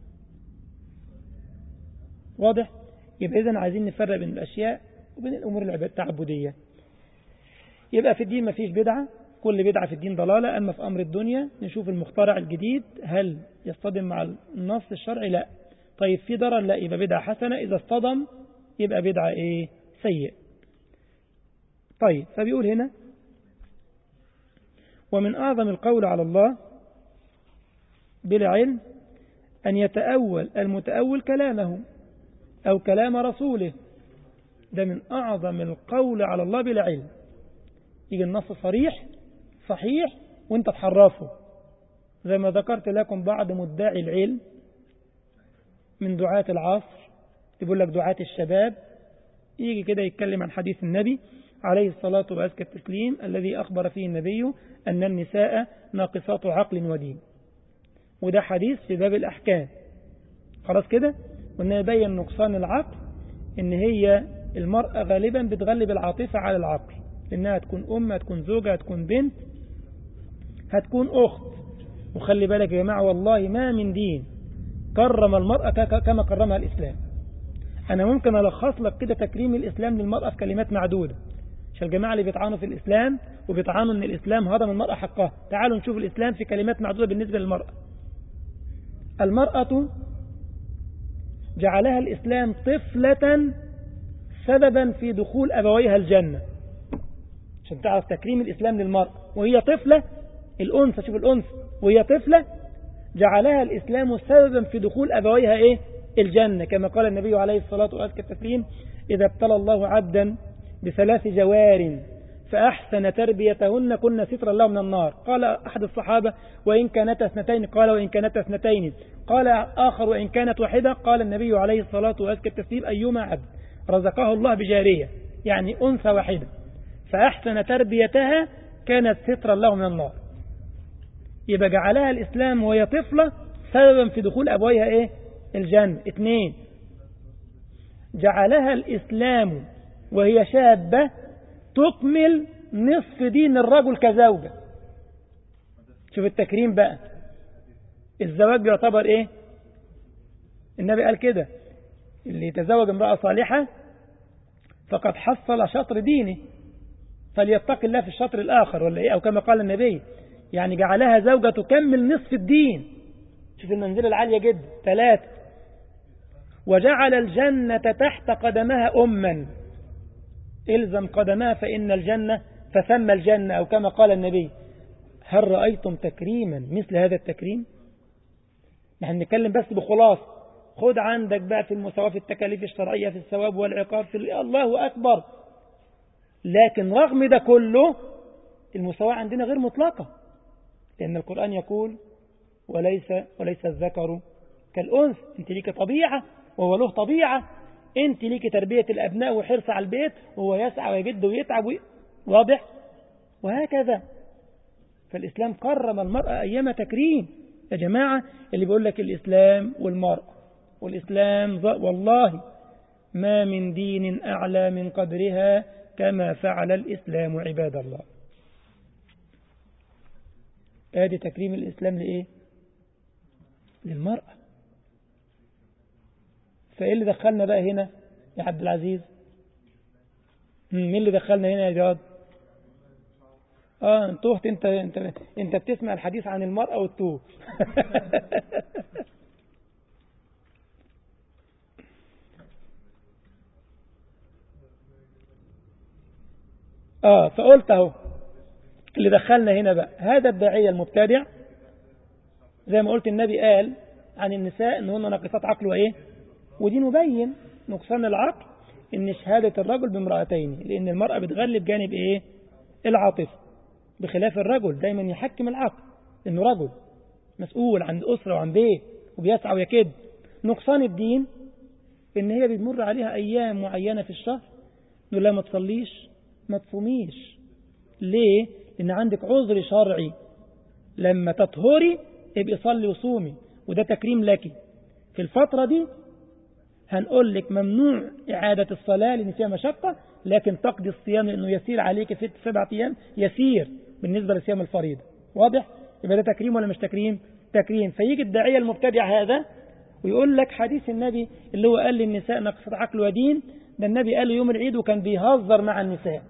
واضح؟ يبقى إذن عايزين نفرق بين الأشياء وبين الأمور التعبدية. يبقى في الدين ما فيش بدعة، كل بدعة في الدين ضلالة. أما في أمر الدنيا نشوف المخترع الجديد هل يصطدم مع النص الشرعي؟ لا. طيب في ضرر؟ لا، يبقى بدعة حسنة. إذا اصطدم يبقى بدعة إيه؟ سيء. طيب فبيقول هنا ومن أعظم القول على الله بلا علم أن يتأول المتأول كلامه أو كلام رسوله. ده من أعظم القول على الله بلا علم. يجي النص صريح صحيح وانت تحرفه، زي ما ذكرت لكم بعض مدعي العلم من دعاة العصر، يقول لك دعاة الشباب، يجي كده يتكلم عن حديث النبي عليه الصلاة وأزكى التسليم الذي أخبر فيه النبي أن النساء ناقصات عقل ودين، وده حديث في باب الأحكام. خلاص كده؟ وأنه يبين نقصان العقل، إن هي المرأة غالبا بتغلب العاطفة على العقل، لأنها تكون أم، هتكون زوجة، هتكون بنت، هتكون أخت. وخلي بالك يا جماعة والله ما من دين كرم المرأة كما كرمها الإسلام. أنا ممكن ألخص لك كده تكريم الإسلام للمرأة في كلمات معدودة، عشان الجماعة اللي بيطعنوا في الإسلام وبيطعنوا أن الإسلام هضم المرأة حقها. تعالوا نشوف الإسلام في كلمات معدودة بالنسبة للمرأة. المرأة جعلها الإسلام طفلة سببا في دخول أبويها الجنة، عشان تعرف تكريم الإسلام للمرأة وهي طفلة. الأنثى، شوف الأنثى وهي طفلة جعلها الإسلام سببا في دخول أبويها إيه؟ الجنة، كما قال النبي عليه الصلاة والسلام إذا ابتلى الله عبدا بثلاث جوار فأحسن تربيتهن كن سترا له من النار. قال أحد الصحابة وإن كانت اثنتين؟ قال وإن كانت اثنتين. قال آخر وإن كانت واحدة؟ قال النبي عليه الصلاة والسلام أيما عبد رزقه الله بجارية، يعني أنثى واحدة، فأحسن تربيتها كانت سترا له من النار. يبقى جعلها الإسلام وهي طفلة سببا في دخول أبويها إيه؟ الجنة. اثنين، جعلها الإسلام وهي شابة تكمل نصف دين الرجل كزوجة. شوف التكريم بقى. الزواج يعتبر إيه؟ النبي قال كده: اللي يتزوج امرأة صالحة فقد حصل شطر دينه فليتق الله في الشطر الآخر، ولا إيه؟ أو كما قال النبي، يعني جعلها زوجة تكمل نصف الدين. شوف المنزلة العالية جدا. ثلاثة، وجعل الجنة تحت قدمها أما، إلزم قدمها فإن الجنة فثم الجنة، أو كما قال النبي. هل رأيتم تكريما مثل هذا التكريم؟ نحن نتكلم بس بخلاص. خد عندك بقى في المساواة في التكاليف الشرعية، في الثواب والعقاب، في الله أكبر. لكن رغم ده كله المساواة عندنا غير مطلقة، لأن القرآن يقول: وليس وليس الذكر كالأنثى. أنت ليك طبيعة وهو له طبيعة. أنت ليك تربية الأبناء وحرص على البيت وهو يسعى ويجد ويتعب وي... واضح؟ وهكذا. فالإسلام كرم المرأة أيام تكريم. يا جماعة اللي بيقول لك الإسلام والمرأة والإسلام ظ... والله ما من دين أعلى من قدرها كما فعل الإسلام عباد الله. ادي تكريم الإسلام لإيه؟ للمرأة. فإيه اللي دخلنا بقى هنا يا عبد العزيز؟ مين اللي دخلنا هنا يا جواد؟ اه انتوهت انت انت انت بتسمع الحديث عن المرأة والتوه. اه فقلت اهو اللي دخلنا هنا بقى هذا الداعية المبتدع. زي ما قلت النبي قال عن النساء ان هن ناقصات عقل وايه ودين، مبين نقصان العقل ان شهادة الرجل بامرأتين، لان المرأة بتغلب جانب ايه العاطفة، بخلاف الرجل دايما يحكم العقل لانه رجل مسؤول عن أسرة وعن بيت وبيسعى ويكد. نقصان الدين ان هي بتمر عليها ايام معينة في الشهر نقول لها ما تصليش ما تصوميش. ليه؟ لان عندك عذر شرعي، لما تطهري ابقي صلي وصومي، وده تكريم لك. في الفترة دي هنقول لك ممنوع إعادة الصلاة لأن فيها مشقة، لكن تقضي الصيام لأنه يسير عليك في سبعة أيام، يسير بالنسبة لصيام الفريضة. واضح؟ يبقى ده تكريم ولا مش تكريم؟ تكريم. فيجي الداعية المبتدع هذا ويقول لك حديث النبي اللي هو قال للنساء نقصت عقل ودين، ده النبي قاله يوم العيد وكان بيهزر مع النساء.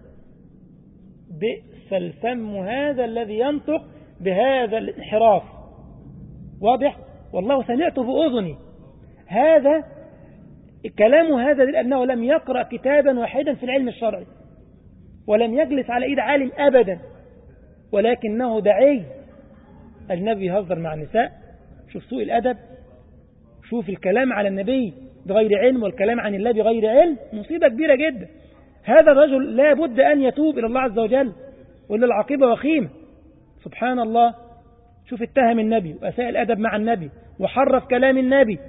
بئس الفم هذا الذي ينطق بهذا الانحراف. واضح؟ والله سمعته بأذني. هذا الكلام هذا لأنه لم يقرأ كتابا واحدا في العلم الشرعي ولم يجلس على إيد عالم أبدا، ولكنه داعي. النبي يهزر مع النساء. شوف سوء الأدب، شوف الكلام على النبي بغير علم والكلام عن الله بغير علم، مصيبة كبيرة جدا. هذا الرجل لا بد أن يتوب إلى الله عز وجل، وإلا العاقبة وخيمة. سبحان الله. شوف اتهم النبي وأساء الأدب مع النبي وحرف كلام النبي،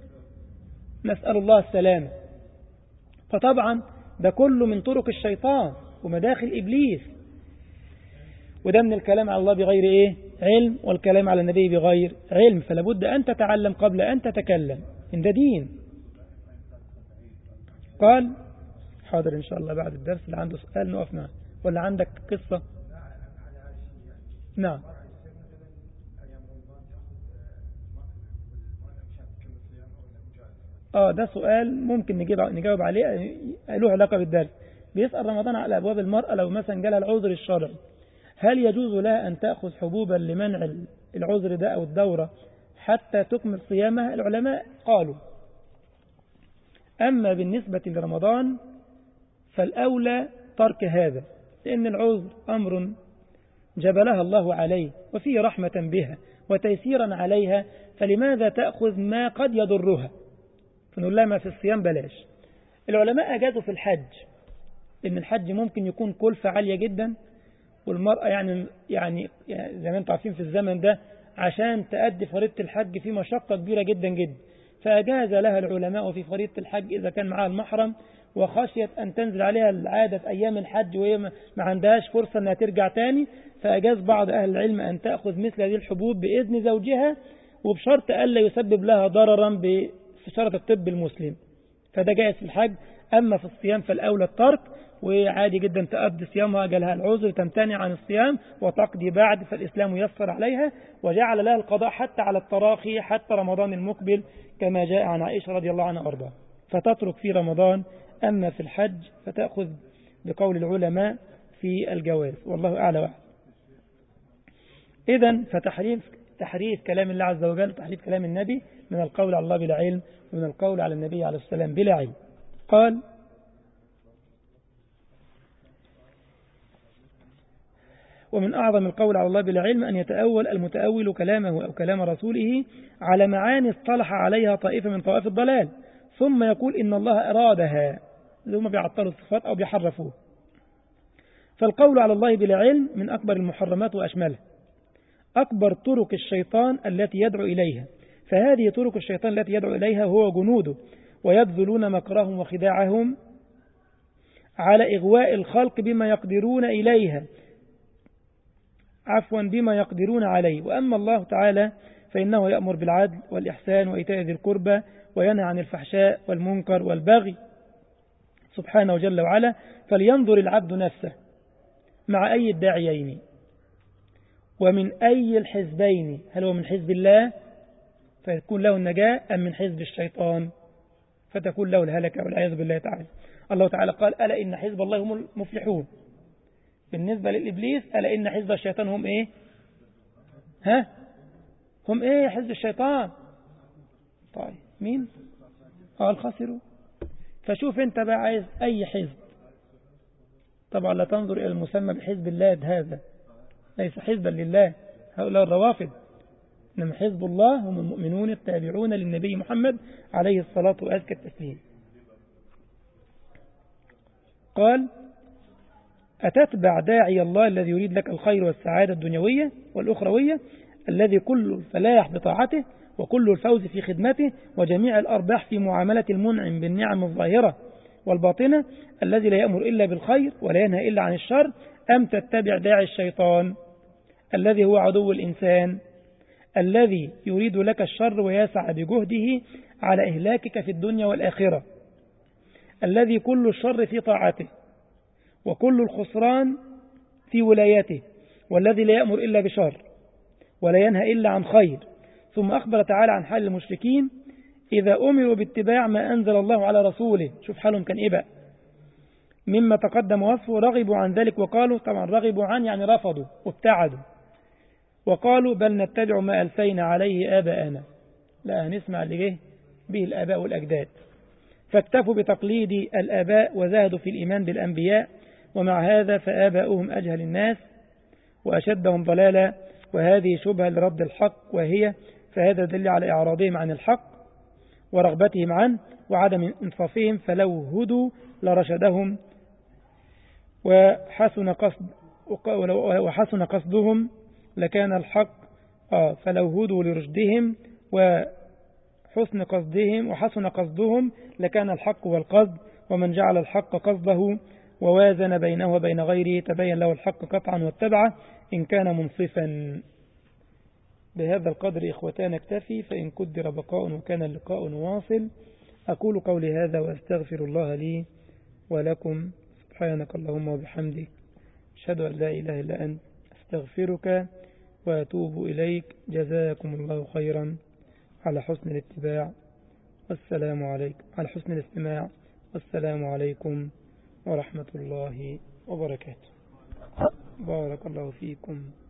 نسأل الله السلامة. فطبعا ده كله من طرق الشيطان ومداخل إبليس، وده من الكلام على الله بغير إيه؟ علم، والكلام على النبي بغير علم. فلا بد أن تتعلم قبل أن تتكلم، إن ده دين. قال حاضر إن شاء الله بعد الدرس اللي عنده سؤال نقف معه، ولا عندك قصة؟ نعم. آه ده سؤال ممكن نجيب نجاوب عليه، له علاقة بالدرس. بيسأل رمضان على أبواب المرأة لو مثلا جالها العذر الشرعي، هل يجوز لها أن تأخذ حبوبا لمنع العذر ده أو الدورة حتى تكمل صيامها؟ العلماء قالوا أما بالنسبة لرمضان فالأولى ترك هذا، لأن العذر أمر جبلها الله عليه وفيه رحمة بها وتيسيرا عليها، فلماذا تأخذ ما قد يضرها؟ فنقول لها ما في الصيام بلاش. العلماء أجازوا في الحج، إن الحج ممكن يكون كلفة عالية جدا، والمرأة يعني يعني زي ما انتم عارفين في الزمن ده عشان تأدي فريضة الحج في مشقة كبيرة جدا جدا، فأجاز لها العلماء في فريضة الحج إذا كان معها المحرم وخشيت أن تنزل عليها العادة في أيام الحج وهي ما عندهاش فرصة أنها ترجع تاني، فأجاز بعض أهل العلم أن تأخذ مثل هذه الحبوب بإذن زوجها وبشرط ألا يسبب لها ضررا بشرط الطب المسلم، فده جائز في الحج. أما في الصيام فالأولى الترك، وعادي جدا تقضي صيامها جالها العذر تمتنع عن الصيام وتقضي بعد، فالإسلام يسر عليها وجعل لها القضاء حتى على التراخي حتى رمضان المقبل كما جاء عن عائشة رضي الله عنها وأرضاها، فتترك في رمضان. أما في الحج فتأخذ بقول العلماء في الجواز، والله أعلى وأعلم. إذن فتحريف تحريف كلام الله عز وجل وتحريف كلام النبي من القول على الله بلا علم ومن القول على النبي عليه السلام بلا علم. قال: ومن أعظم القول على الله بلا علم أن يتأول المتأول كلامه أو كلام رسوله على معاني اصطلح عليها طائفة من طوائف الضلال ثم يقول إن الله أرادها، ثم بيعطلوا الصفات أو بيحرفوه. فالقول على الله بلا علم من أكبر المحرمات وأشملها، أكبر طرق الشيطان التي يدعو إليها، فهذه طرق الشيطان التي يدعو إليها هو جنوده، ويبذلون مكرهم وخداعهم على إغواء الخلق بما يقدرون إليها عفوا بما يقدرون عليه. وأما الله تعالى فإنه يأمر بالعدل والإحسان وإيتاء ذي القربى وينهى عن الفحشاء والمنكر والبغي سبحانه جل وعلا. فلينظر العبد نفسه مع أي الداعيين ومن أي الحزبين، هل هو من حزب الله فيكون له النجاة أم من حزب الشيطان فتكون له الهلكة والعياذ بالله تعالى. الله تعالى قال: ألا إن حزب الله هم المفلحون. بالنسبة للإبليس: ألا إن حزب الشيطان هم إيه؟ ها؟ هم إيه حزب الشيطان؟ طيب مين؟ آه الخاسرون. فشوف أنت بقى عايز أي حزب، طبعا لا تنظر إلى المسمى بحزب الله، هذا ليس حزبا لله، هؤلاء الروافض، إنما حزب الله هم المؤمنون التابعون للنبي محمد عليه الصلاة وأزكى التسليم. قال: أتتبع داعي الله الذي يريد لك الخير والسعادة الدنيوية والأخروية، الذي كل الفلاح بطاعته وكل الفوز في خدمته وجميع الأرباح في معاملة المنعم بالنعم الظاهرة والباطنة، الذي لا يأمر إلا بالخير ولا ينهى إلا عن الشر، أم تتبع داعي الشيطان الذي هو عدو الإنسان الذي يريد لك الشر ويسعى بجهده على إهلاكك في الدنيا والآخرة، الذي كل الشر في طاعته وكل الخسران في ولايته، والذي لا يأمر إلا بشر ولا ينهى إلا عن خير. ثم أخبر تعالى عن حال المشركين إذا أمروا باتباع ما أنزل الله على رسوله، شوف حالهم كان إيه بقى، مما تقدم وصفه، رغبوا عن ذلك وقالوا، طبعا رغبوا عن يعني رفضوا وابتعدوا، وقالوا بل نتبع ما ألفينا عليه آباءنا، لا نسمع اللي جه به الآباء والأجداد، فاكتفوا بتقليد الآباء وزهدوا في الإيمان بالأنبياء، ومع هذا فآباؤهم أجهل الناس وأشدهم ضلالا، وهذه شبهة لرد الحق، وهي فهذا دل على إعراضهم عن الحق ورغبتهم عنه وعدم إنصافهم، فلو هدوا لرشدهم وحسن قصد وحسن قصدهم لكان الحق آه فلو هدوا لرشدهم وحسن قصدهم وحسن قصدهم لكان الحق والقصد، ومن جعل الحق قصده ووازن بينه وبين غيره تبين له الحق قطعا واتبعه إن كان منصفا. بهذا القدر إخوتان اكتفي، فإن قدر بقاء وكان اللقاء واصل. أقول قولي هذا وأستغفر الله لي ولكم. سبحانك اللهم وبحمدك، أشهد أن لا إله إلا أنت، أستغفرك وأتوب إليك. جزاكم الله خيرا على حسن الاتباع والسلام عليكم على حسن الاستماع والسلام عليكم ورحمة الله وبركاته. بارك الله فيكم.